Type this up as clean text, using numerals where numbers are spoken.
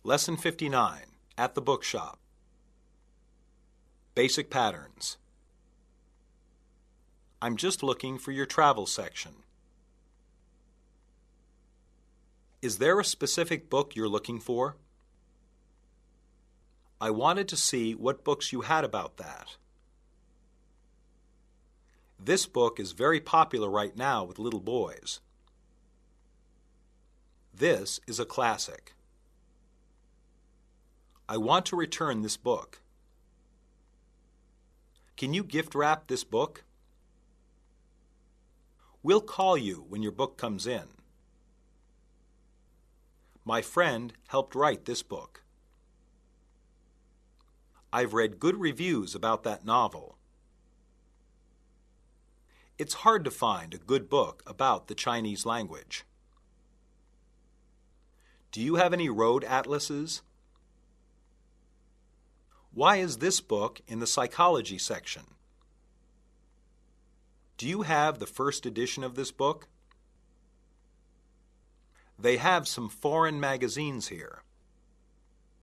Lesson 59, At the Bookshop. Basic Patterns. I'm just looking for your travel section. Is there a specific book you're looking for? I wanted to see what books you had about that. This book is very popular right now with little boys. This is a classic. I want to return this book. Can you gift wrap this book? We'll call you when your book comes in. My friend helped write this book. I've read good reviews about that novel. It's hard to find a good book about the Chinese language. Do you have any road atlases? Why is this book in the psychology section? Do you have the first edition of this book? They have some foreign magazines here.